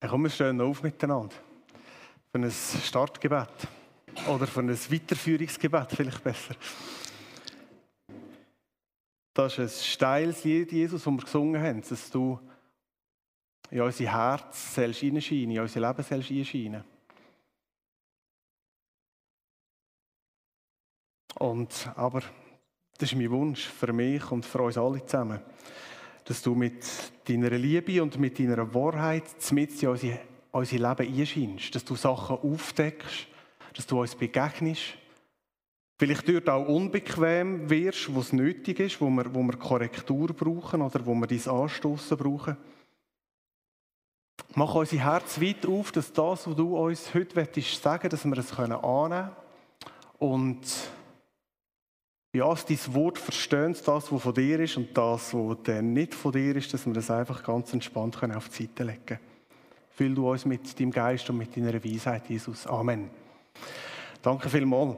Komm, wir stehen auf miteinander. Für ein Startgebet. Oder für ein Weiterführungsgebet, vielleicht besser. Das ist ein steiles Lied, Jesus, das wir gesungen haben, dass du in unser Herz hineinscheinen, in unser Leben hineinscheinen. Aber das ist mein Wunsch für mich und für uns alle zusammen, dass du mit deiner Liebe und mit deiner Wahrheit mit in unser Leben einscheinst, dass du Sachen aufdeckst, dass du uns begegnest, vielleicht dort auch unbequem wirst, wo es nötig ist, wo wir Korrektur brauchen oder wo wir dein Anstossen brauchen. Mach unser Herz weit auf, dass das, was du uns heute sagen willst, dass wir es annehmen können und ja, dass dein Wort verstehen, das, was von dir ist und das, was dann nicht von dir ist, dass wir das einfach ganz entspannt auf die Seite legen können. Füll du uns mit deinem Geist und mit deiner Weisheit, Jesus. Amen. Danke vielmals.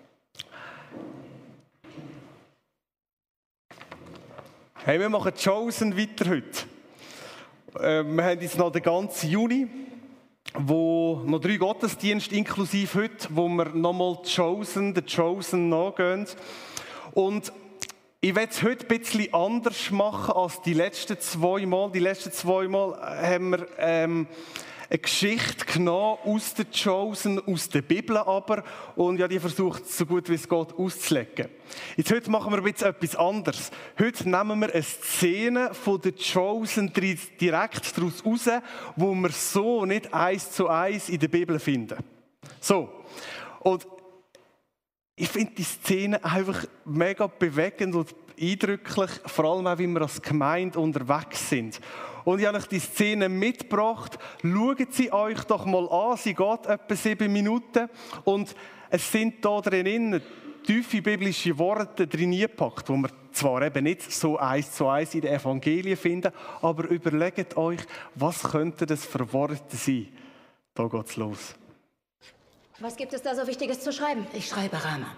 Hey, wir machen Chosen weiter heute. Wir haben jetzt noch den ganzen Juni, wo noch 3 Gottesdienste inklusive heute, wo wir nochmal den Chosen nachgehen. Und ich werde es heute ein bisschen anders machen als die letzten 2 Mal. Die letzten 2 Mal haben wir eine Geschichte genommen aus der Chosen, aus der Bibel aber. Und ja, die versucht so gut wie es geht auszulegen. Jetzt heute machen wir ein bisschen etwas anderes. Heute nehmen wir eine Szene von der Chosen direkt daraus raus, wo wir so nicht 1:1 in der Bibel finden. So. Und ich finde die Szene einfach mega bewegend und eindrücklich, vor allem auch, wie wir als Gemeinde unterwegs sind. Und ich habe euch die Szene mitgebracht. Schaut sie euch doch mal an. Sie geht etwa 7 Minuten. Und es sind da drin tiefe biblische Worte drin gepackt, die wir zwar eben nicht so 1:1 in den Evangelien finden, aber überlegt euch, was könnte das für Worte sein? Da geht's los. Was gibt es da so Wichtiges zu schreiben? Ich schreibe Rama.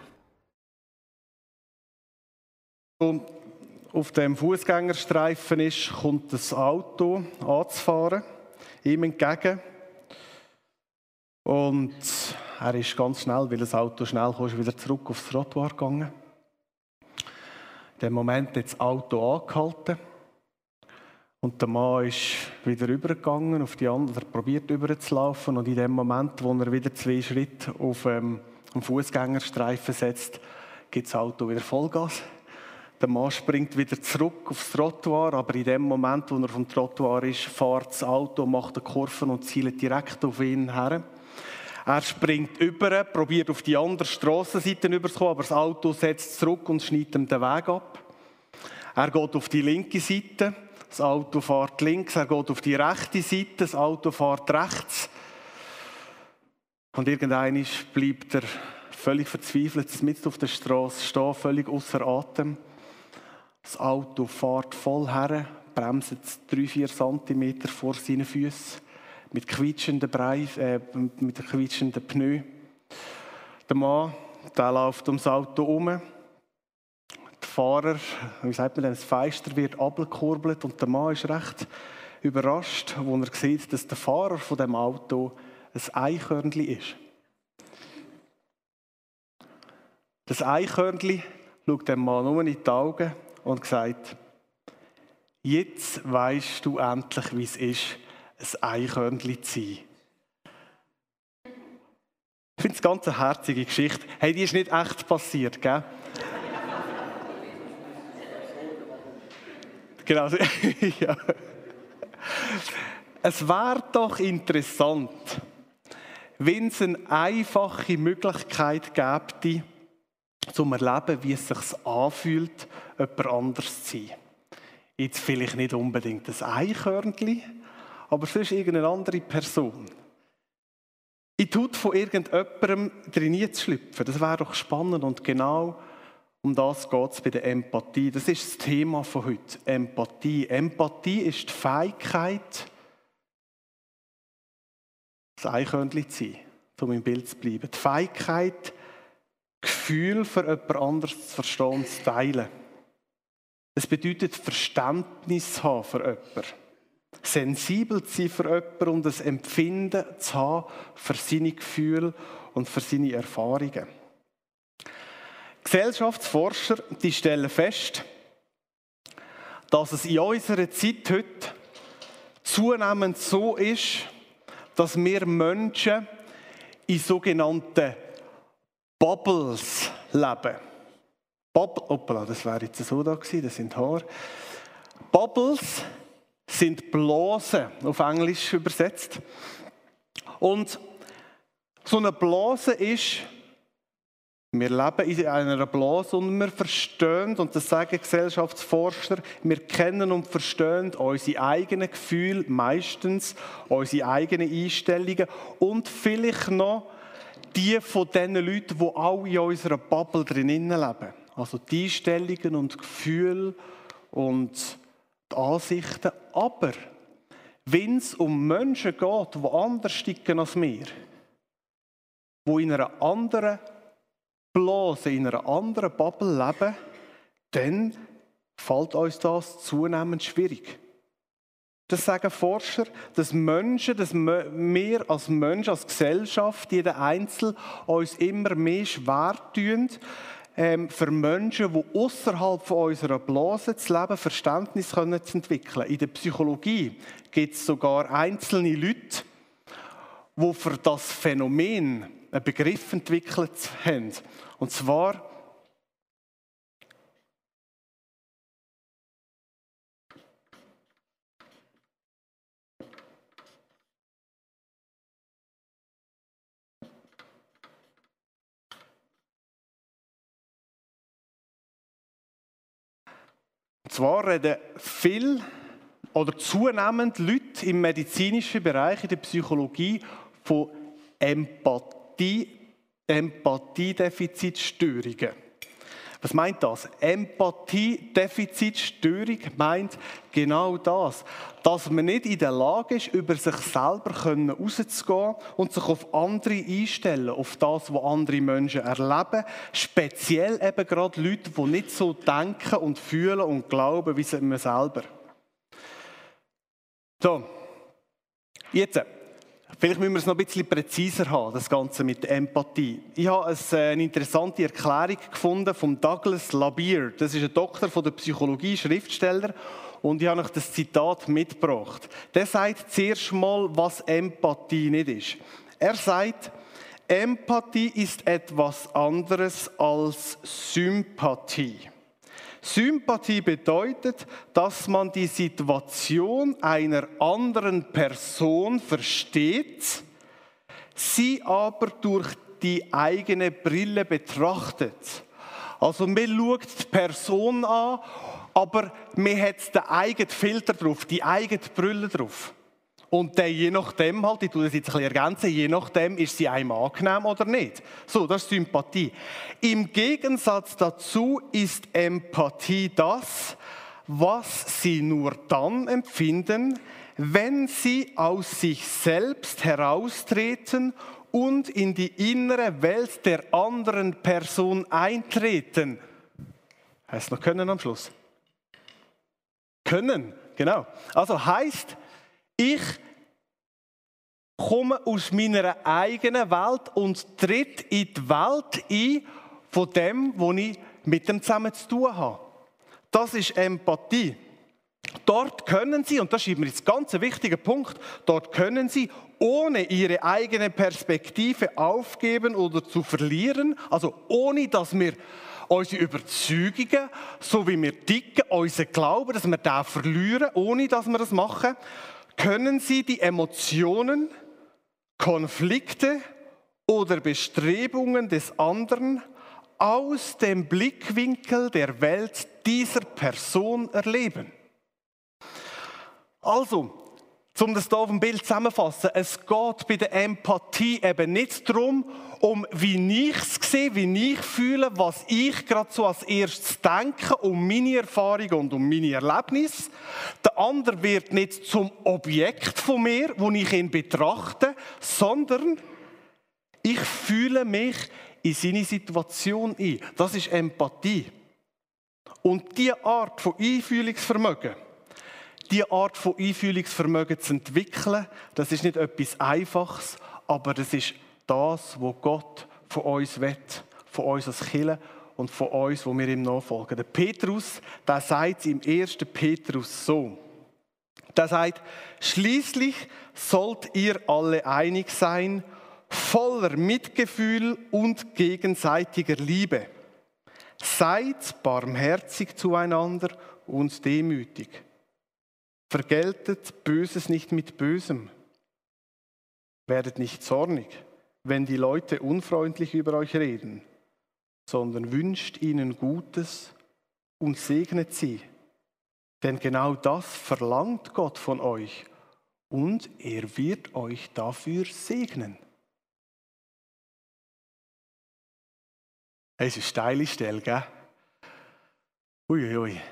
Und auf dem Fußgängerstreifen kommt das Auto anzufahren, ihm entgegen. Und er ist ganz schnell, weil das Auto schnell kam, wieder zurück aufs Trottoir gegangen. In dem Moment hat das Auto angehalten. Und der Mann ist wieder rübergegangen, auf die andere, probiert rüberzulaufen. Und in dem Moment, wo er wieder 2 Schritte auf dem Fußgängerstreifen setzt, gibt das Auto wieder Vollgas. Der Mann springt wieder zurück aufs Trottoir, aber in dem Moment, wo er vom Trottoir ist, fährt das Auto, macht eine Kurve und zielt direkt auf ihn her. Er springt über, probiert auf die andere Strassenseite rüberzukommen, aber das Auto setzt zurück und schneidet ihm den Weg ab. Er geht auf die linke Seite. Das Auto fährt links, er geht auf die rechte Seite, das Auto fährt rechts. Und irgendwann bleibt er völlig verzweifelt mitten auf der Straße stehen, völlig außer Atem. Das Auto fährt voll her, bremst 3-4 Zentimeter vor seinen Füßen mit quietschenden Pneu. Der Mann, der läuft ums Auto herum. Der Fahrer, wie sagt man denn, das Fenster wird abgekurbelt und der Mann ist recht überrascht, als er sieht, dass der Fahrer von dem Auto ein Eichhörnchen ist. Das Eichhörnchen schaut dem Mann nur in die Augen und sagt: Jetzt weisst du endlich, wie es ist, ein Eichhörnchen zu sein. Ich finde es ganz eine herzige Geschichte. Hey, die ist nicht echt passiert, gell? Genau. Ja. Es wäre doch interessant, wenn es eine einfache Möglichkeit gäbe, zum Erleben, wie es sich anfühlt, jemand anders zu sein. Jetzt vielleicht nicht unbedingt ein Eichhörnchen, aber sonst irgendeine andere Person. In die Haut von irgendjemandem drin zu schlüpfen, das wäre doch spannend und genau um das geht es bei der Empathie. Das ist das Thema von heute. Empathie. Empathie ist die Fähigkeit, das Eichhörnchen zu sein, um im Bild zu bleiben. Die Fähigkeit, Gefühl für jemand anderes zu verstehen und zu teilen. Es bedeutet, Verständnis zu haben für jemanden. Sensibel zu sein für jemanden und ein Empfinden zu haben für seine Gefühle und für seine Erfahrungen. Gesellschaftsforscher die stellen fest, dass es in unserer Zeit heute zunehmend so ist, dass wir Menschen in sogenannten Bubbles leben. Hoppala, das wäre jetzt so da gewesen, das sind Haare. Bubbles sind Blasen, auf Englisch übersetzt. Und so eine Blase ist, wir leben in einer Blase und wir verstehen, und das sagen Gesellschaftsforscher, wir kennen und verstehen unsere eigenen Gefühle meistens, unsere eigenen Einstellungen und vielleicht noch die von den Leuten, die auch in unserer Bubble drinnen leben. Also die Einstellungen und Gefühle und die Ansichten. Aber wenn es um Menschen geht, die anders ticken als wir, die in einer anderen Blase, in einer anderen Bubble leben, dann fällt uns das zunehmend schwierig. Das sagen Forscher, dass wir als Menschen, als Gesellschaft, jeder Einzelne, uns immer mehr schwer tun, für Menschen, die außerhalb von unserer Blase zu leben, Verständnis zu entwickeln. In der Psychologie gibt es sogar einzelne Leute, die für das Phänomen einen Begriff entwickelt haben. Und zwar reden viel oder zunehmend Leute im medizinischen Bereich, in der Psychologie, von Empathiedefizitstörungen. Was meint das? Empathiedefizitstörung meint genau das, dass man nicht in der Lage ist, über sich selber rauszugehen und sich auf andere einstellen, auf das, was andere Menschen erleben. Speziell eben gerade Leute, die nicht so denken und fühlen und glauben wie man selber. So, jetzt. Vielleicht müssen wir es noch ein bisschen präziser haben, das Ganze mit der Empathie. Ich habe eine interessante Erklärung gefunden von Douglas LaBeer. Das ist ein Doktor von der Psychologie, Schriftsteller. Und ich habe euch das Zitat mitgebracht. Der sagt zuerst mal, was Empathie nicht ist. Er sagt, Empathie ist etwas anderes als Sympathie. Sympathie bedeutet, dass man die Situation einer anderen Person versteht, sie aber durch die eigene Brille betrachtet. Also man schaut die Person an, aber man hat den eigenen Filter drauf, die eigene Brille drauf. Und dann, je nachdem halt, ich tue das jetzt ein bisschen ergänzen, je nachdem ist sie einem angenehm oder nicht. So, das ist Sympathie. Im Gegensatz dazu ist Empathie das, was sie nur dann empfinden, wenn sie aus sich selbst heraustreten und in die innere Welt der anderen Person eintreten. Heißt noch können am Schluss? Können, genau. Also heißt, ich komme aus meiner eigenen Welt und tritt in die Welt ein von dem, wo ich mit dem zusammen zu tun habe. Das ist Empathie. Dort können Sie, und das ist mir jetzt ganz ein wichtiger Punkt, dort können Sie ohne Ihre eigene Perspektive aufgeben oder zu verlieren, also ohne, dass wir unsere Überzeugungen, so wie wir ticken, unseren Glauben, dass wir den verlieren, ohne dass wir das machen, können Sie die Emotionen, Konflikte oder Bestrebungen des anderen aus dem Blickwinkel der Welt dieser Person erleben. Also, um das hier auf dem Bild zusammenzufassen, es geht bei der Empathie eben nicht darum, wie ich es sehe, wie ich fühle, was ich gerade so als erstes denke, um meine Erfahrungen und um meine Erlebnisse. Der andere wird nicht zum Objekt von mir, wo ich ihn betrachte, sondern ich fühle mich in seine Situation ein. Das ist Empathie. Und diese Art von Einfühlungsvermögen, diese Art von Einfühlungsvermögen zu entwickeln, das ist nicht etwas Einfaches, aber das ist das, was Gott von uns will, von uns als Kirche und von uns, wo wir ihm nachfolgen. Der Petrus, der sagt im 1. Petrus so. Der sagt, schliesslich sollt ihr alle einig sein, voller Mitgefühl und gegenseitiger Liebe. Seid barmherzig zueinander und demütig. Vergeltet Böses nicht mit Bösem. Werdet nicht zornig, wenn die Leute unfreundlich über euch reden, sondern wünscht ihnen Gutes und segnet sie. Denn genau das verlangt Gott von euch und er wird euch dafür segnen. Es ist eine steile Stelle, gell? Uiuiui.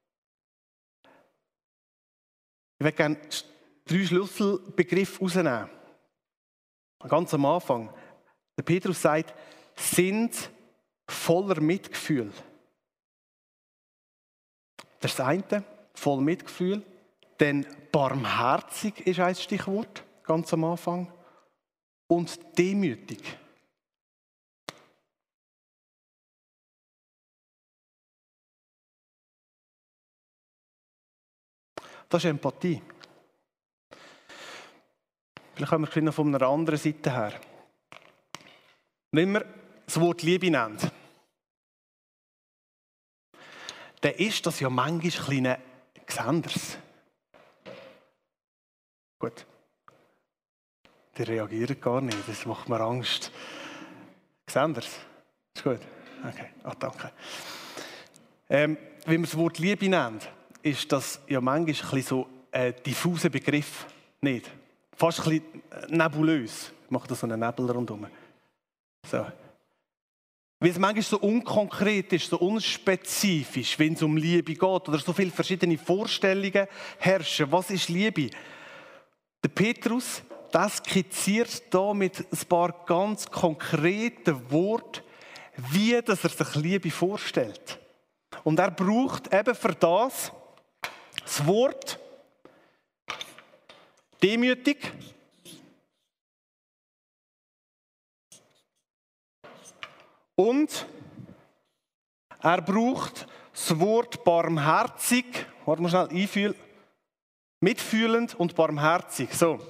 Ich möchte gerne 3 Schlüsselbegriffe herausnehmen. Ganz am Anfang. Der Petrus sagt, sind voller Mitgefühl. Das ist das eine, voll Mitgefühl. Dann barmherzig ist ein Stichwort, ganz am Anfang. Und demütig. Das ist Empathie. Vielleicht können wir von einer anderen Seite her. Wenn wir das Wort Liebe nennen, dann ist das ja manchmal ein bisschen anders. Gut. Die reagieren gar nicht, das macht mir Angst. Anders. Ist gut? Okay, danke. Wenn wir das Wort Liebe nennen, ist das ja manchmal ein bisschen so ein diffuser Begriff. Nicht? Fast ein bisschen nebulös. Ich mache da so einen Nebel rundherum. So. Weil es manchmal so unkonkret ist, so unspezifisch, wenn es um Liebe geht oder so viele verschiedene Vorstellungen herrschen. Was ist Liebe? Der Petrus, das skizziert hier mit ein paar ganz konkreten Worten, wie dass er sich Liebe vorstellt. Und er braucht eben für das Wort demütig, und er braucht das Wort barmherzig, warte mal schnell, einfühlen, mitfühlend und barmherzig. So.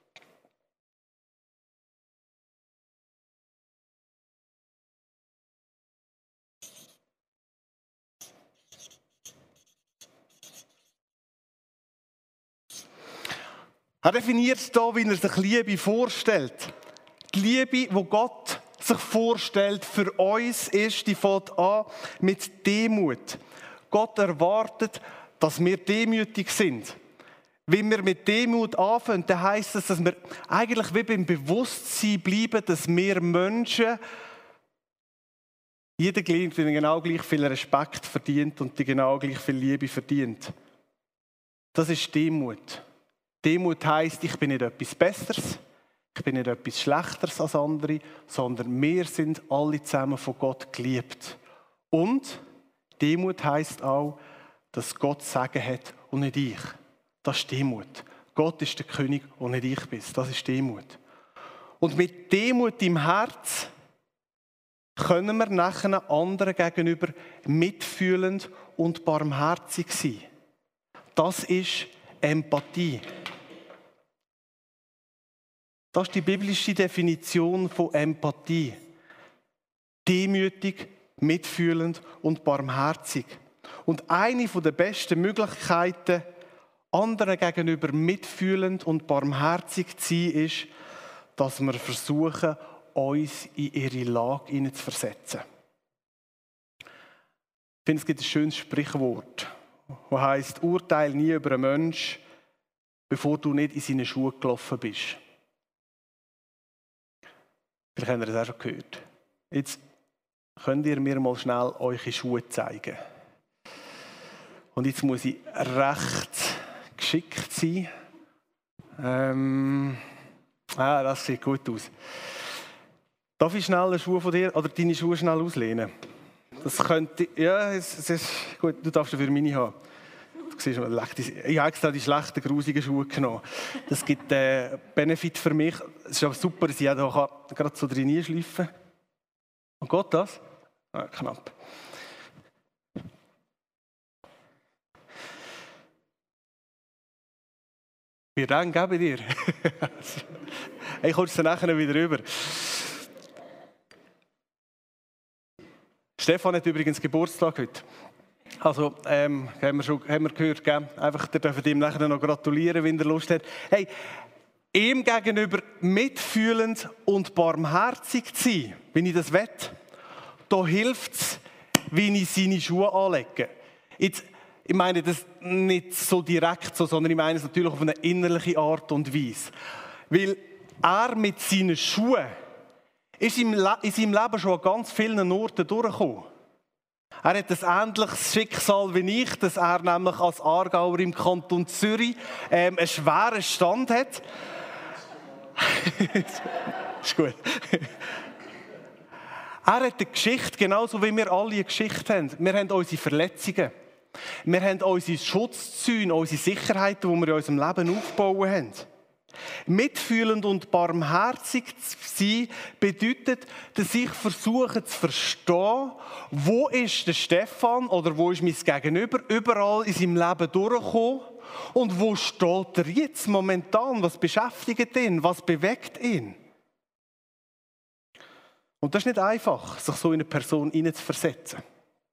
Er definiert hier, wie er sich Liebe vorstellt. Die Liebe, die Gott sich vorstellt für uns ist, die fängt an mit Demut. Gott erwartet, dass wir demütig sind. Wenn wir mit Demut anfangen, dann heisst das, dass wir eigentlich wie beim Bewusstsein bleiben, dass wir Menschen, jeder genau gleich viel Respekt verdient und die genau gleich viel Liebe verdient. Das ist Demut. Demut heisst, ich bin nicht etwas Besseres, ich bin nicht etwas Schlechteres als andere, sondern wir sind alle zusammen von Gott geliebt. Und Demut heisst auch, dass Gott Sagen hat und nicht ich. Das ist Demut. Gott ist der König und nicht ich bin. Das ist Demut. Und mit Demut im Herz können wir nachher anderen gegenüber mitfühlend und barmherzig sein. Das ist Empathie. Das ist die biblische Definition von Empathie. Demütig, mitfühlend und barmherzig. Und eine der besten Möglichkeiten, anderen gegenüber mitfühlend und barmherzig zu sein, ist, dass wir versuchen, uns in ihre Lage hineinzuversetzen. Ich finde, es gibt ein schönes Sprichwort, das heisst, urteile nie über einen Menschen, bevor du nicht in seine Schuhe gelaufen bist. Vielleicht habt ihr das auch schon gehört. Jetzt könnt ihr mir mal schnell eure Schuhe zeigen. Und jetzt muss ich recht geschickt sein. Das sieht gut aus. Darf ich schnell einen Schuh von dir oder deine Schuhe schnell auslehnen? Das könnte, ja, es ist gut, du darfst dafür meine haben. siehst, ich habe extra die schlechten, grusigen Schuhe genommen. Das gibt Benefit für mich. Es ist auch super, dass ich auch gerade so drin schleifen kann. Und geht das? Ah, knapp. Wie eng bei dir? Ich komme es dann nachher wieder rüber. Stefan hat übrigens Geburtstag heute. Also, haben wir gehört, gell? Einfach, ihr dürft ihm nachher noch gratulieren, wenn er Lust hat. Hey, ihm gegenüber mitfühlend und barmherzig zu sein, wenn ich das will, da hilft es, wie ich seine Schuhe anlege. Jetzt, ich meine das nicht so direkt so, sondern ich meine es natürlich auf eine innerliche Art und Weise. Weil er mit seinen Schuhen ist in seinem Leben schon an ganz vielen Orten durchgekommen. Er hat ein ähnliches Schicksal wie ich, dass er nämlich als Aargauer im Kanton Zürich einen schweren Stand hat. Ist gut. Er hat eine Geschichte, genauso wie wir alle eine Geschichte haben. Wir haben unsere Verletzungen. Wir haben unsere Schutzzäune, unsere Sicherheiten, die wir in unserem Leben aufbauen haben. Mitfühlend und barmherzig zu sein, bedeutet, dass ich versuche zu verstehen, wo ist der Stefan oder wo ist mein Gegenüber überall in seinem Leben durchgekommen und wo steht er jetzt momentan, was beschäftigt ihn, was bewegt ihn. Und das ist nicht einfach, sich so in eine Person hineinzuversetzen.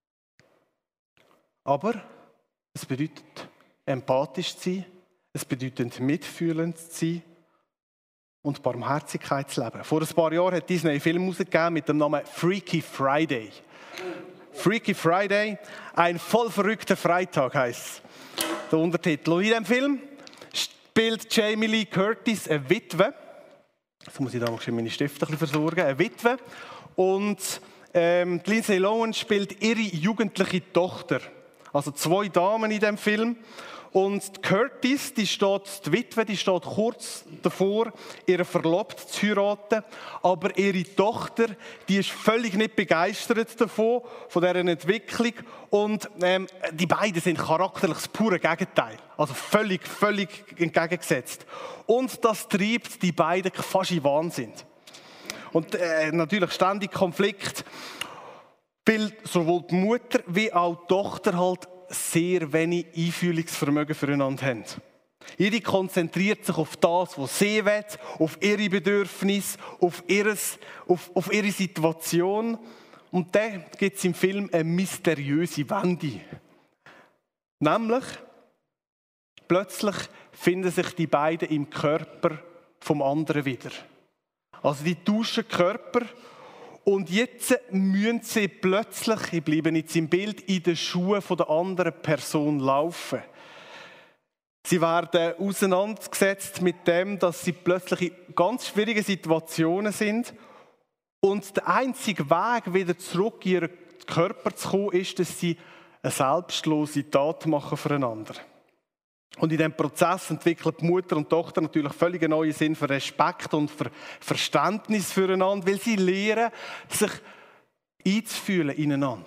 Aber es bedeutet, empathisch zu sein, es bedeutet, mitfühlend zu sein und Barmherzigkeit zu leben. Vor ein paar Jahren hat Disney einen Film herausgegeben mit dem Namen Freaky Friday. Freaky Friday, ein voll verrückter Freitag heisst der Untertitel. Und in diesem Film spielt Jamie Lee Curtis eine Witwe. Jetzt muss ich da noch meine Stifte ein bisschen versorgen. Eine Witwe. Und Lindsay Lohan spielt ihre jugendliche Tochter. Also 2 Damen in diesem Film. Und Curtis, die Witwe, die steht kurz davor, ihren Verlobten zu heiraten. Aber ihre Tochter, die ist völlig nicht begeistert davon, von dieser Entwicklung. Und die beiden sind charakterlich das pure Gegenteil. Also völlig entgegengesetzt. Und das treibt die beiden fast in Wahnsinn. Und natürlich ständig Konflikt. Weil sowohl die Mutter wie auch die Tochter halt sehr wenig Einfühlungsvermögen füreinander haben. Jede konzentriert sich auf das, was sie will, auf ihre Bedürfnisse, auf ihre Situation. Und dann gibt es im Film eine mysteriöse Wende. Nämlich, plötzlich finden sich die beiden im Körper vom anderen wieder. Also die tauschen Körper. Und jetzt müssen sie plötzlich, ich bleibe jetzt im Bild, in den Schuhen der anderen Person laufen. Sie werden auseinandergesetzt mit dem, dass sie plötzlich in ganz schwierigen Situationen sind. Und der einzige Weg, wieder zurück in ihren Körper zu kommen, ist, dass sie eine selbstlose Tat machen füreinander. Und in diesem Prozess entwickeln die Mutter und die Tochter natürlich völlig einen neuen Sinn für Respekt und für Verständnis füreinander, weil sie lernen, sich einzufühlen ineinander.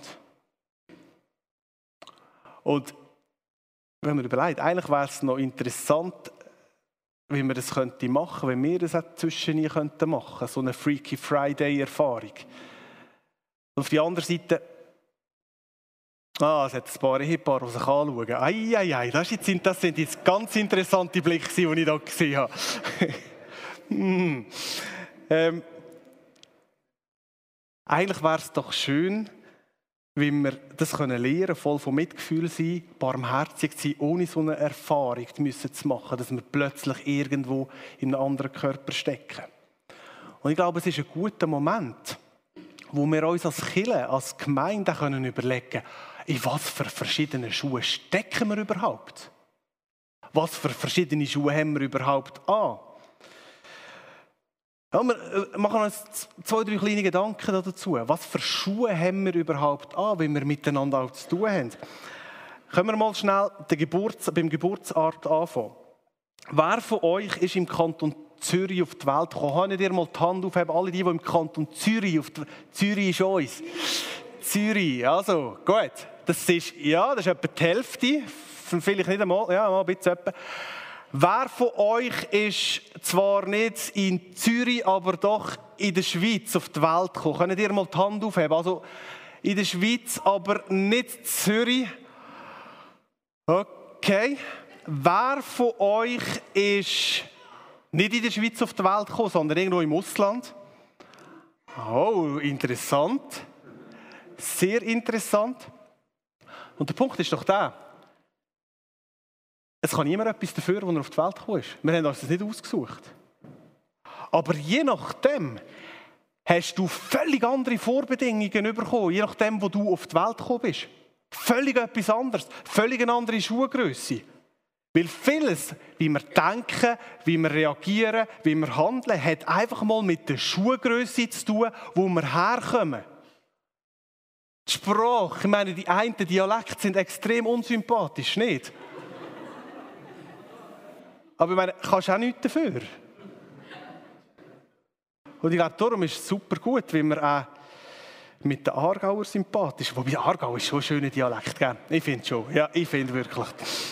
Und wenn man überlegt, eigentlich wäre es noch interessant, wie man das machen könnte, wenn wir das auch zwischen machen könnten, so eine Freaky Friday-Erfahrung. Auf die andere Seite, es hat ein paar Ehepaare, die sich anschauen. Das sind jetzt ganz interessante Blicke, die ich da gesehen habe. Eigentlich wäre es doch schön, wenn wir das lernen können, voll von Mitgefühl sein, barmherzig sein, ohne so eine Erfahrung zu machen, dass wir plötzlich irgendwo in einem anderen Körper stecken. Und ich glaube, es ist ein guter Moment, wo wir uns als Kirche, als Gemeinde überlegen können, in was für verschiedene Schuhe stecken wir überhaupt? Was für verschiedene Schuhe haben wir überhaupt an? Ja, wir machen uns 2, 3 kleine Gedanken dazu. Was für Schuhe haben wir überhaupt an, wenn wir miteinander auch zu tun haben? Können wir mal schnell beim Geburtsort anfangen. Wer von euch ist im Kanton Zürich auf die Welt gekommen? Könnt ihr mal die Hand aufheben? Alle die im Kanton Zürich, Zürich ist uns. Zürich, also gut. Das ist etwa die Hälfte vielleicht nicht einmal, ja, mal ein bisschen etwa. Wer von euch ist zwar nicht in Zürich, aber doch in der Schweiz auf die Welt gekommen? Könnt ihr mal die Hand aufheben? Also in der Schweiz, aber nicht in Zürich. Okay. Wer von euch ist nicht in der Schweiz auf die Welt gekommen, sondern irgendwo im Ausland? Oh, interessant. Sehr interessant. Und der Punkt ist doch der, es kann niemand etwas dafür, als er auf die Welt gekommen ist. Wir haben uns das nicht ausgesucht. Aber je nachdem hast du völlig andere Vorbedingungen bekommen, je nachdem, wo du auf die Welt gekommen bist. Völlig etwas anderes, völlig eine andere Schuhgrösse. Weil vieles, wie wir denken, wie wir reagieren, wie wir handeln, hat einfach mal mit der Schuhgrösse zu tun, wo wir herkommen. Die Sprache, ich meine, die einen Dialekte sind extrem unsympathisch, nicht? Aber ich meine, kannst du auch nichts dafür. Und ich glaube, darum ist es super gut, wenn wir auch mit den Aargauer sympathisch. Wobei Aargau ist schon ein schöner Dialekt, gell? Ich finde schon. Ja, ich finde wirklich.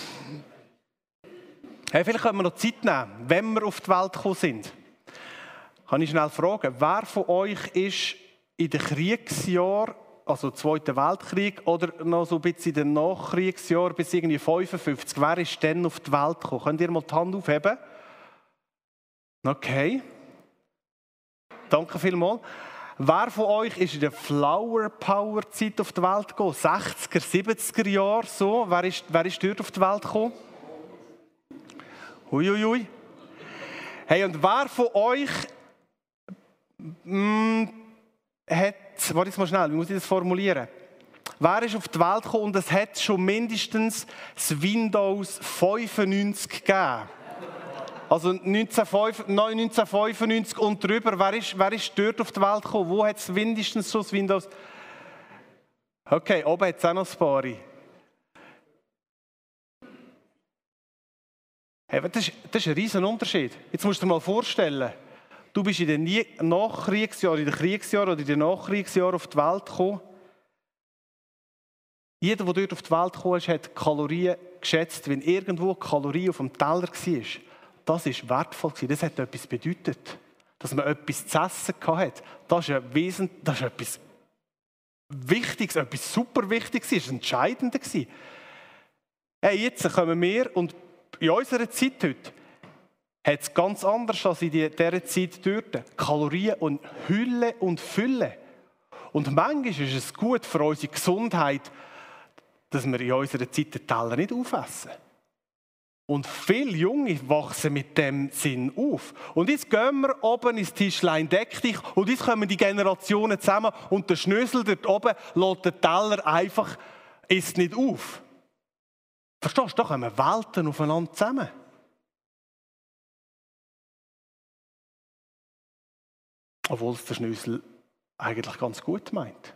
Hey, vielleicht können wir noch Zeit nehmen, wenn wir auf die Welt gekommen sind. Kann ich schnell fragen, wer von euch ist in den Kriegsjahren, also Zweiten Weltkrieg, oder noch so ein bisschen in den Nachkriegsjahren bis irgendwie 55, wer ist denn auf die Welt gekommen? Könnt ihr mal die Hand aufheben? Okay. Danke vielmals. Wer von euch ist in der Flower Power Zeit auf die Welt gekommen? 60er, 70er Jahre so? Wer ist dort auf die Welt gekommen? Huiuiui. Hey, und wer von euch hat, warte mal schnell, wie muss ich das formulieren? Wer ist auf die Welt gekommen und es hat schon mindestens das Windows 95 gegeben? Also 1995 und drüber, wer ist dort auf die Welt gekommen? Wo hat es mindestens schon das Windows? Okay, oben hat es auch noch ein paar. Hey, das ist ein riesen Unterschied. Jetzt musst du dir mal vorstellen, du bist in den Nachkriegsjahren, in den Kriegsjahren oder in den Nachkriegsjahren auf die Welt gekommen. Jeder, der dort auf die Welt gekommen ist, hat Kalorien geschätzt. Wenn irgendwo Kalorien auf dem Teller war, das war wertvoll. Das hat etwas bedeutet. Dass man etwas zu essen hatte. Das ist etwas Wichtiges, etwas super Wichtiges. Das war entscheidend. Hey, jetzt kommen wir und in unserer Zeit heute hat es ganz anders als in dieser Zeit dort. Kalorien und Hülle und Fülle. Und manchmal ist es gut für unsere Gesundheit, dass wir in unserer Zeit den Teller nicht aufessen. Und viele Junge wachsen mit dem Sinn auf. Und jetzt gehen wir oben ins Tischlein deck dich und jetzt kommen die Generationen zusammen und der Schnösel dort oben lässt den Teller einfach, isst nicht auf. Verstehst du, da kommen Welten aufeinander zusammen. Obwohl es der Schnösel eigentlich ganz gut meint.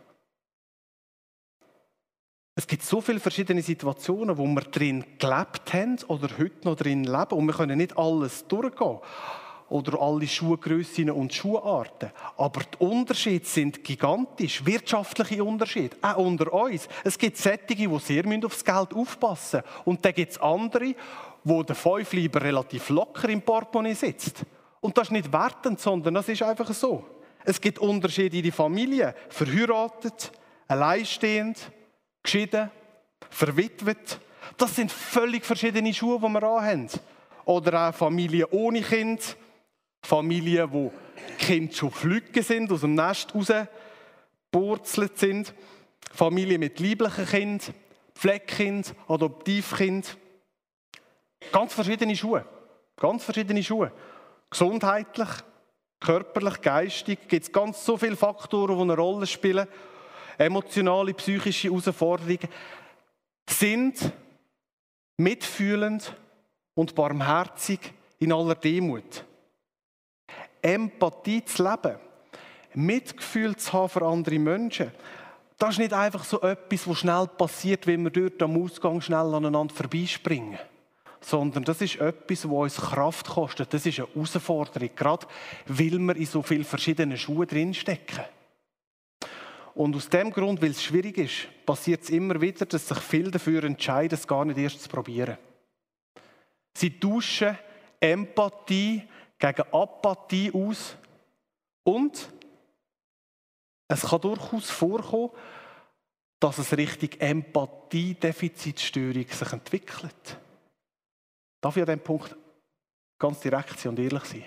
Es gibt so viele verschiedene Situationen, wo wir drin gelebt haben oder heute noch drin leben und wir können nicht alles durchgehen oder alle Schuhgrössen und Schuharten. Aber die Unterschiede sind gigantisch, wirtschaftliche Unterschiede, auch unter uns. Es gibt solche, die sehr aufs Geld aufpassen müssen. Und dann gibt es andere, wo der Fünf lieber relativ locker im Portemonnaie sitzt. Und das ist nicht wertend, sondern das ist einfach so. Es gibt Unterschiede in die Familie, verheiratet, alleinstehend, geschieden, verwitwet. Das sind völlig verschiedene Schuhe, die wir anhaben. Oder auch Familien ohne Kind, Familien, wo Kinder schon flügge sind, aus dem Nest rausgepurzelt sind, Familien mit leiblichen Kindern, Pflegekind, Adoptivkind. Ganz verschiedene Schuhe. Ganz verschiedene Schuhe. Gesundheitlich, körperlich, geistig gibt es ganz so viele Faktoren, die eine Rolle spielen. Emotionale, psychische Herausforderungen sind mitfühlend und barmherzig in aller Demut. Empathie zu leben, Mitgefühl zu haben für andere Menschen, das ist nicht einfach so etwas, was schnell passiert, wenn wir dort am Ausgang schnell aneinander vorbeispringen. Sondern das ist etwas, das uns Kraft kostet. Das ist eine Herausforderung, gerade weil wir in so vielen verschiedenen Schuhen drinstecken. Und aus dem Grund, weil es schwierig ist, passiert es immer wieder, dass sich viele dafür entscheiden, es gar nicht erst zu probieren. Sie tauschen Empathie gegen Apathie aus und es kann durchaus vorkommen, dass es Richtung Empathiedefizitstörung sich entwickelt. Darf ich an diesem Punkt ganz direkt sein und ehrlich sein?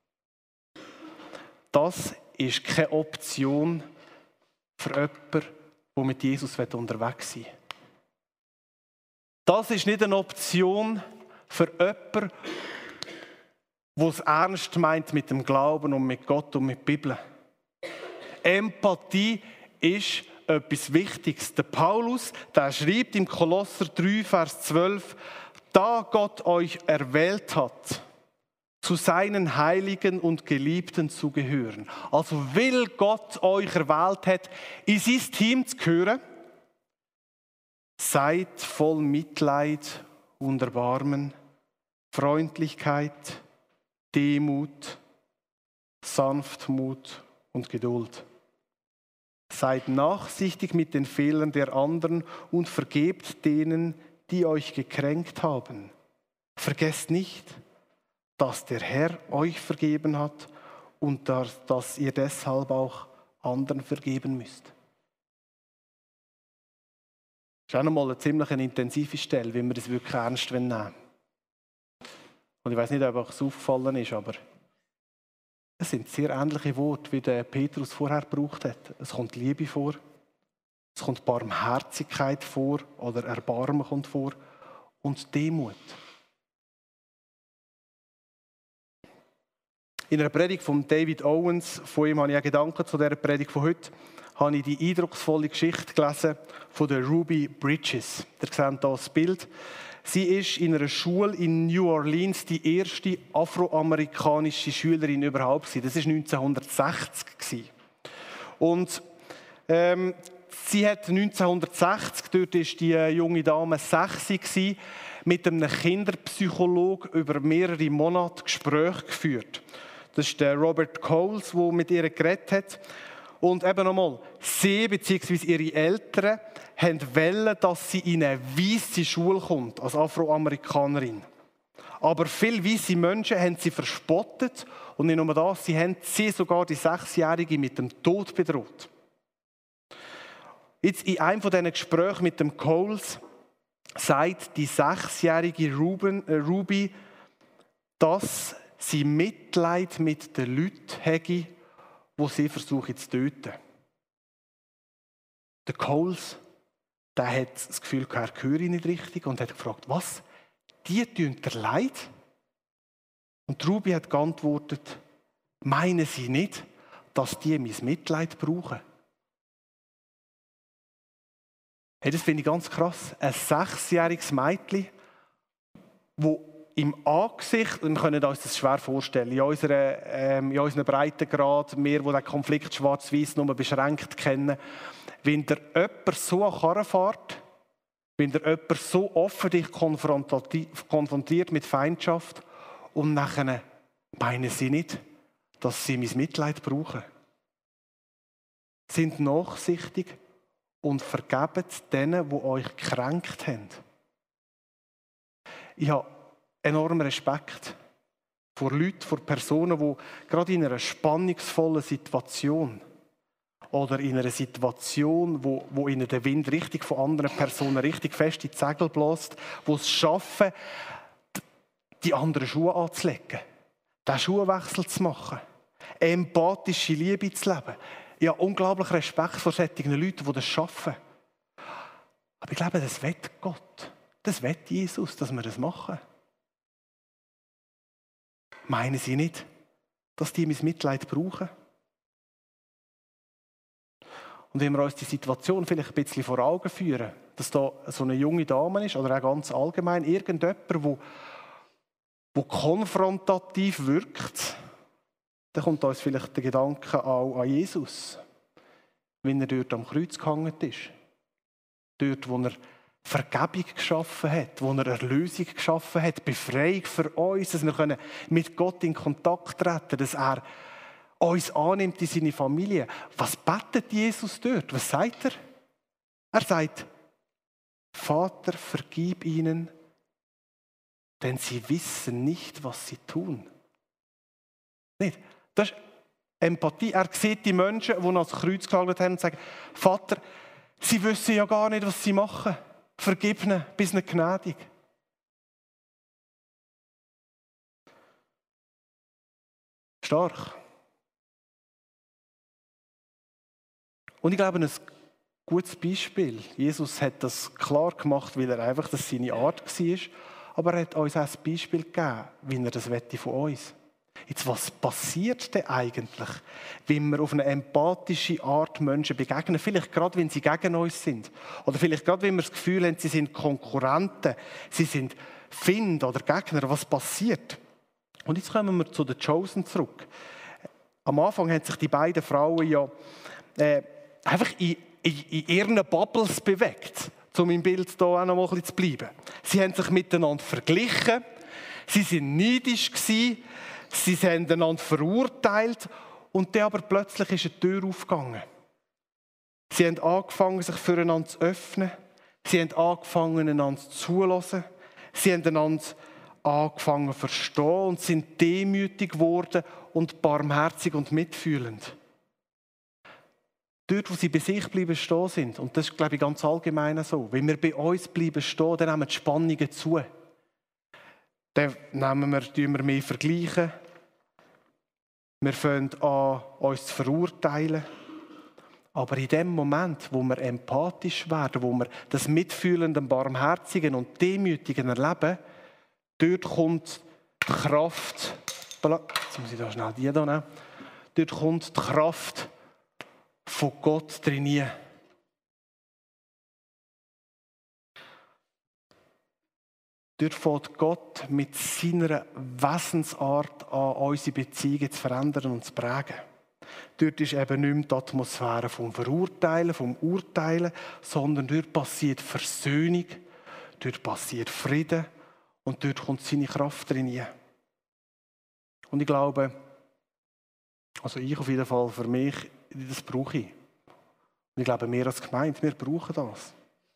Das ist keine Option für jemanden, der mit Jesus unterwegs sein will. Das ist nicht eine Option für jemanden, der es ernst meint mit dem Glauben und mit Gott und mit der Bibel. Empathie ist etwas Wichtiges. Der Paulus, der schreibt im Kolosser 3, Vers 12, da Gott euch erwählt hat, zu seinen Heiligen und Geliebten zu gehören. Also will Gott euch erwählt hat, in sein Team zu gehören, seid voll Mitleid und Erbarmen, Freundlichkeit, Demut, Sanftmut und Geduld. Seid nachsichtig mit den Fehlern der anderen und vergebt denen, die euch gekränkt haben. Vergesst nicht, dass der Herr euch vergeben hat und dass ihr deshalb auch anderen vergeben müsst. Das ist auch nochmal eine ziemlich intensive Stelle, wie wir das wirklich ernst nehmen. Und ich weiß nicht, ob euch das aufgefallen ist, aber es sind sehr ähnliche Worte, wie der Petrus vorher gebraucht hat. Es kommt Liebe vor, es kommt Barmherzigkeit vor oder Erbarmen kommt vor und Demut. In einer Predigt von David Owens, von ihm habe ich Gedanken zu dieser Predigt von heute, habe ich die eindrucksvolle Geschichte gelesen von der Ruby Bridges. Ihr seht hier das Bild. Sie ist in einer Schule in New Orleans die erste afroamerikanische Schülerin überhaupt. Das war 1960. Und sie hat 1960, dort war die junge Dame 6, mit einem Kinderpsychologen über mehrere Monate Gespräche geführt. Das ist der Robert Coles, der mit ihr geredet hat. Und eben nochmal, sie bzw. ihre Eltern wollten, dass sie in eine weisse Schule kommt, als Afroamerikanerin. Aber viele weisse Menschen haben sie verspottet und nicht nur das, sie haben sogar die 6-Jährige mit dem Tod bedroht. Jetzt in einem von diesen Gesprächen mit dem Coles sagt die 6-jährige Ruby, dass sie Mitleid mit den Leuten hätte, die sie versuchen zu töten. Der Coles, der hat das Gefühl, er höre nicht richtig und hat gefragt, was? Die tun dir leid? Und Ruby hat geantwortet, meinen Sie nicht, dass die mein Mitleid brauchen? Hey, das finde ich ganz krass. Ein 6-jähriges Mädchen, das im Angesicht, wir können uns das schwer vorstellen, in unserem Breitengrad, wir, die den Konflikt schwarz-weiß nur beschränkt kennen, wenn der jemand so an Karren fährt, wenn der jemand so offen dich konfrontiert mit Feindschaft und nachher meinen sie nicht, dass sie mein Mitleid brauchen. Sind nachsichtig und vergebt denen, die euch gekränkt haben. Ich habe enormen Respekt vor Leuten, vor Personen, die gerade in einer spannungsvollen Situation oder in einer Situation, wo ihnen der Wind richtig von anderen Personen richtig fest in die Segel bläst, die es schaffen, die anderen Schuhe anzulegen, den Schuhwechsel zu machen, empathische Liebe zu leben. Ich habe unglaublich Respekt vor solchen Leuten, die das schaffen. Aber ich glaube, das will Gott. Das will Jesus, dass wir das machen. Meinen Sie nicht, dass die mein Mitleid brauchen? Und wenn wir uns die Situation vielleicht ein bisschen vor Augen führen, dass da so eine junge Dame ist, oder auch ganz allgemein irgendjemand, der konfrontativ wirkt, dann kommt uns vielleicht der Gedanke auch an Jesus, wenn er dort am Kreuz gehangen ist. Dort, wo er Vergebung geschaffen hat, wo er Erlösung geschaffen hat, Befreiung für uns, dass wir mit Gott in Kontakt treten können, dass er uns annimmt in seine Familie. Was betet Jesus dort? Was sagt er? Er sagt, Vater, vergib ihnen, denn sie wissen nicht, was sie tun. Nicht? Das ist Empathie. Er sieht die Menschen, die ihn ans Kreuz genagelt haben und sagen, Vater, sie wissen ja gar nicht, was sie machen. Vergib ihnen, bist ihnen gnädig. Stark. Und ich glaube, ein gutes Beispiel. Jesus hat das klar gemacht, weil er einfach das seine Art war. Aber er hat uns auch ein Beispiel gegeben, wie er das wette von uns. Jetzt, was passiert denn eigentlich, wenn wir auf eine empathische Art Menschen begegnen? Vielleicht gerade, wenn sie gegen uns sind. Oder vielleicht gerade, wenn wir das Gefühl haben, sie sind Konkurrenten, sie sind Feinde oder Gegner. Was passiert? Und jetzt kommen wir zu den Chosen zurück. Am Anfang haben sich die beiden Frauen ja einfach in ihren Bubbles bewegt, um im Bild hier auch noch mal ein bisschen zu bleiben. Sie haben sich miteinander verglichen, sie waren neidisch, sie haben einander verurteilt und dann aber plötzlich ist eine Tür aufgegangen. Sie haben angefangen, sich füreinander zu öffnen, sie haben angefangen, einander zuzuhören, sie haben einander angefangen zu verstehen und sind demütig geworden und barmherzig und mitfühlend. Dort, wo sie bei sich bleiben stehen sind, und das ist, glaube ich, ganz allgemein so, wenn wir bei uns bleiben stehen, dann nehmen die Spannungen zu. Dann tun wir mehr vergleichen. Wir fangen an, uns zu verurteilen. Aber in dem Moment, wo wir empathisch werden, wo wir das Mitfühlende, Barmherzigen und Demütigen erleben, dort kommt die Kraft, jetzt muss ich da schnell die hier nehmen, dort kommt die Kraft von Gott drin. Dort fängt Gott mit seiner Wesensart an, unsere Beziehungen zu verändern und zu prägen. Dort ist eben nicht mehr die Atmosphäre vom Verurteilen, vom Urteilen, sondern dort passiert Versöhnung, dort passiert Frieden und dort kommt seine Kraft drin. Und ich glaube, also ich auf jeden Fall, für mich, das brauche ich. Und ich glaube, wir als Gemeinde, wir brauchen das.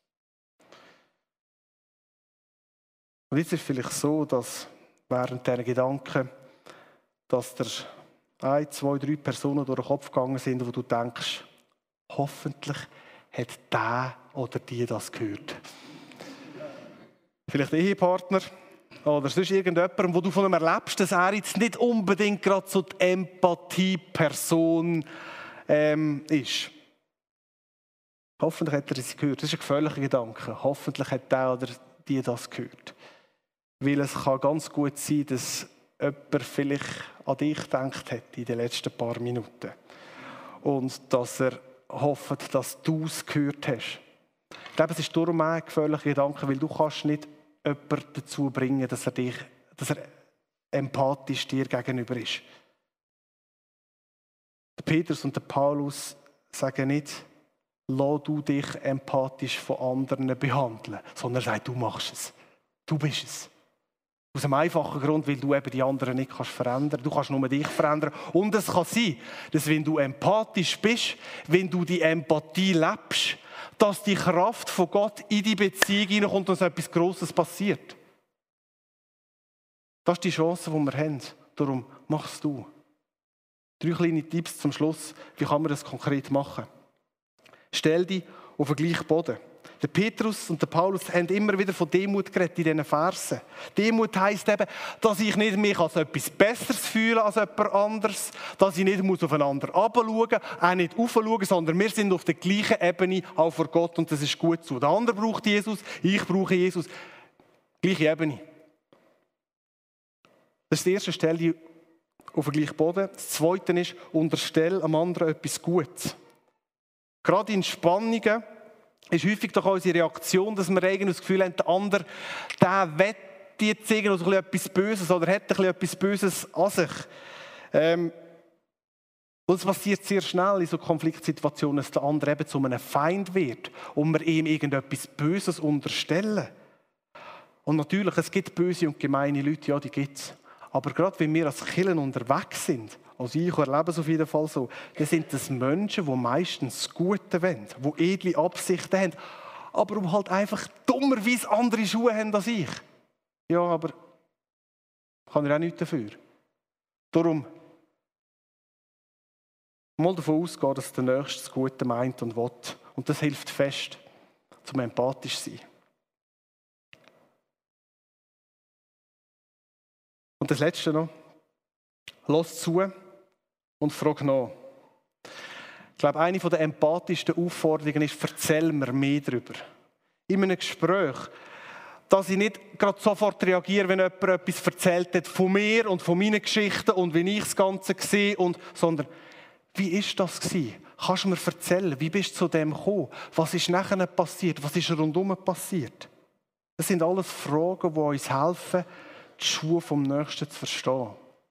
Und jetzt ist es vielleicht so, dass während dieser Gedanken, dass dir 1, 2, 3 Personen durch den Kopf gegangen sind, wo du denkst, hoffentlich hat der oder die das gehört. Vielleicht Ehepartner oder sonst irgendjemand, wo du von ihm erlebst, dass er jetzt nicht unbedingt gerade so die Empathie-Person ist. Hoffentlich hat er das gehört. Das ist ein gefährlicher Gedanke. Hoffentlich hat der oder die das gehört. Weil es kann ganz gut sein, dass jemand vielleicht an dich gedacht hat in den letzten paar Minuten. Und dass er hofft, dass du es gehört hast. Ich glaube, es ist darum auch ein gefährlicher Gedanke, weil du kannst nicht jemanden dazu bringen, dass er empathisch dir gegenüber ist. Der Petrus und der Paulus sagen nicht, lass du dich empathisch von anderen behandeln, sondern er sagt, du machst es. Du bist es. Aus einem einfachen Grund, weil du eben die anderen nicht verändern kannst. Du kannst nur dich verändern. Und es kann sein, dass wenn du empathisch bist, wenn du die Empathie lebst, dass die Kraft von Gott in die Beziehung hineinkommt und etwas Grosses passiert. Das ist die Chance, die wir haben. Darum machst du. 3 kleine Tipps zum Schluss. Wie kann man das konkret machen? Stell dich auf den gleichen Boden. Der Petrus und der Paulus haben immer wieder von Demut geredet in diesen Versen. Demut heisst eben, dass ich nicht mich als etwas Besseres fühle als jemand anderes, dass ich nicht aufeinander herabschauen muss, auch nicht raufschauen, sondern wir sind auf der gleichen Ebene, auch vor Gott, und das ist gut so. Der andere braucht Jesus, ich brauche Jesus. Gleiche Ebene. Das ist die erste Stelle auf den gleichen Boden. Das zweite ist, unterstell am anderen etwas Gutes. Gerade in Spannungen ist häufig doch unsere Reaktion, dass wir irgendwie das Gefühl haben, der andere, der will jetzt irgendwie etwas Böses oder hat etwas Böses an sich. Und es passiert sehr schnell in so Konfliktsituationen, dass der andere eben zu einem Feind wird und wir ihm irgendetwas Böses unterstellen. Und natürlich, es gibt böse und gemeine Leute, ja, die gibt es. Aber gerade wenn wir als Kirche unterwegs sind, also ich erlebe es auf jeden Fall so, dann sind das Menschen, die meistens das Gute wollen, die edle Absichten haben, aber die halt einfach dummerweise andere Schuhe haben als ich. Ja, aber kann er auch nichts dafür. Darum mal davon ausgehen, dass der Nächste das Gute meint und will. Und das hilft fest, zum empathisch zu sein. Und das Letzte noch. Lass zu und frag nach. Ich glaube, eine der empathischsten Aufforderungen ist, erzähl mir mehr darüber. In einem Gespräch, dass ich nicht gerade sofort reagiere, wenn jemand etwas erzählt hat von mir und von meinen Geschichten und wie ich das Ganze sehe, sondern wie ist das gewesen? Kannst du mir erzählen, wie bist du zu dem gekommen? Was ist nachher passiert? Was ist rundherum passiert? Das sind alles Fragen, die uns helfen, die Schuhe vom Nächsten zu verstehen.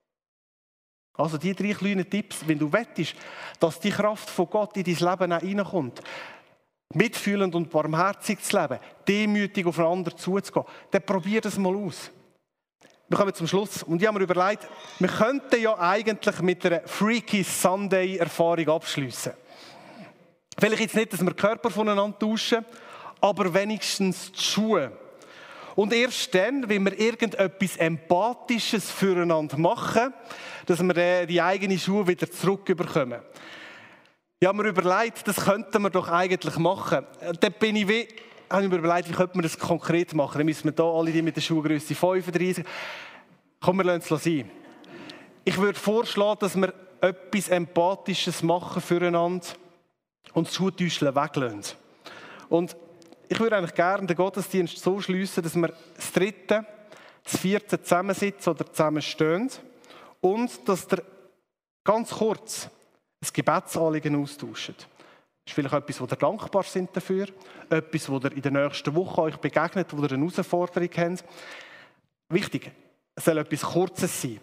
Also die 3 kleinen Tipps, wenn du wettest, dass die Kraft von Gott in dein Leben auch reinkommt, mitfühlend und barmherzig zu leben, demütig auf einen anderen zuzugehen, dann probier das mal aus. Wir kommen zum Schluss und ich habe mir überlegt, wir könnten ja eigentlich mit einer Freaky Sunday-Erfahrung abschliessen. Vielleicht jetzt nicht, dass wir Körper voneinander tauschen, aber wenigstens die Schuhe. Und erst dann, wenn wir irgendetwas Empathisches füreinander machen, dass wir die eigenen Schuhe wieder zurückbekommen. Ich habe mir überlegt, das könnten wir doch eigentlich machen. Dann habe ich mir überlegt, wie könnte man das konkret machen. Dann müssen wir hier alle die mit der Schuhgröße 35. Komm, wir lassen es sein. Ich würde vorschlagen, dass wir etwas Empathisches machen füreinander und das Schuhtäuschen weglassen. Und ich würde eigentlich gerne den Gottesdienst so schliessen, dass wir das 3., das 4. zusammensitzen oder zusammenstehen und dass ihr ganz kurz ein Gebetsanliegen austauscht. Das ist vielleicht etwas, wo ihr dankbar sind dafür, etwas, wo ihr in der nächsten Woche euch begegnet, wo ihr eine Herausforderung habt. Wichtig, es soll etwas Kurzes sein.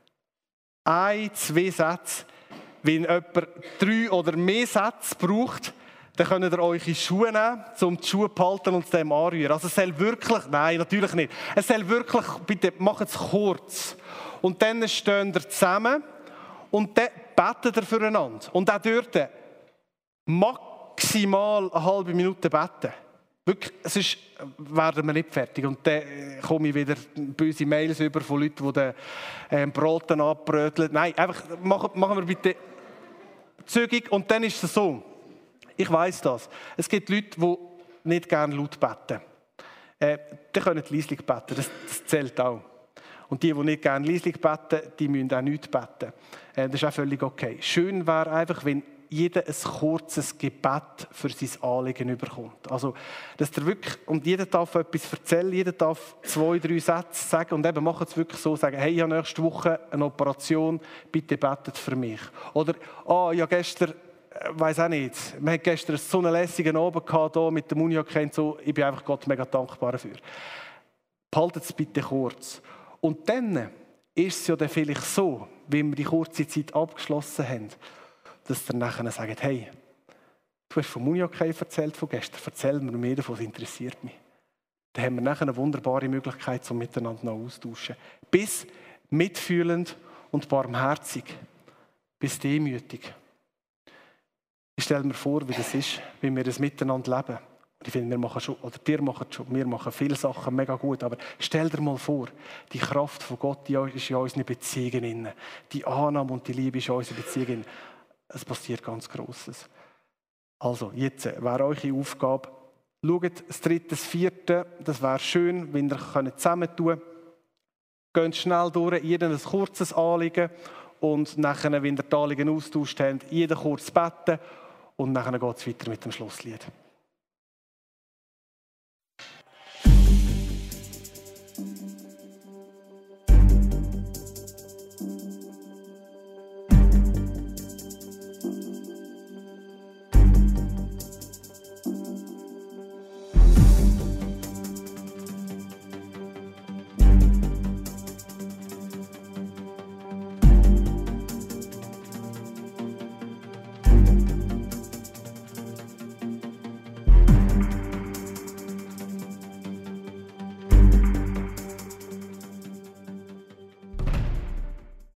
1, 2 Sätze. Wenn jemand 3 oder mehr Sätze braucht, dann könnt ihr eure Schuhe nehmen, um die Schuhe zu behalten und dem anrühren. Also es soll wirklich, nein, natürlich nicht. Es soll wirklich, bitte macht es kurz. Und dann stehen ihr zusammen und dann betet ihr füreinander. Und auch dort maximal eine halbe Minute beten. Wirklich, sonst werden wir nicht fertig. Und dann komme ich wieder böse Mails über von Leuten, die den Broten abbröteln. Nein, einfach machen wir bitte zügig. Und dann ist es so. Ich weiss das. Es gibt Leute, die nicht gerne laut beten. Die können leislich beten, das zählt auch. Und die nicht gerne leislich beten, die müssen auch nicht beten. Das ist auch völlig okay. Schön wäre einfach, wenn jeder ein kurzes Gebet für sein Anliegen bekommt. Also, dass der wirklich, und jeder darf etwas erzählen, jeder darf 2, 3 Sätze sagen und eben machen es wirklich so, sagen, hey, ich habe nächste Woche eine Operation, bitte betet für mich. Oder, ja gestern, weiß auch nicht, wir hatten gestern so einen lässigen Abend gehabt, hier mit dem Uni-Hockey, so, ich bin einfach Gott mega dankbar dafür. Behaltet es bitte kurz. Und dann ist es ja dann vielleicht so, wenn wir die kurze Zeit abgeschlossen haben, dass ihr nachher sagt, hey, du hast vom Uni-Hockey erzählt von gestern, erzähl mir mehr davon, das interessiert mich. Dann haben wir nachher eine wunderbare Möglichkeit, um miteinander noch austauschen. Bis mitfühlend und barmherzig, bis demütig. Ich stelle mir vor, wie das ist, wenn wir das miteinander leben. Ich finde, wir machen schon, oder ihr macht schon, wir machen viele Sachen mega gut, aber stell dir mal vor, die Kraft von Gott, die ist in unseren Beziehungen inne. Die Annahme und die Liebe ist in unseren Beziehungen. Es passiert ganz Grosses. Also, jetzt wäre eure Aufgabe, schaut das 3., das 4., das wäre schön, wenn ihr zusammentun könnt. Geht schnell durch, jeder ein kurzes Anliegen und nachher, wenn ihr die Anliegen austauscht habt, jeder kurz beten und nachher geht es weiter mit dem Schlusslied.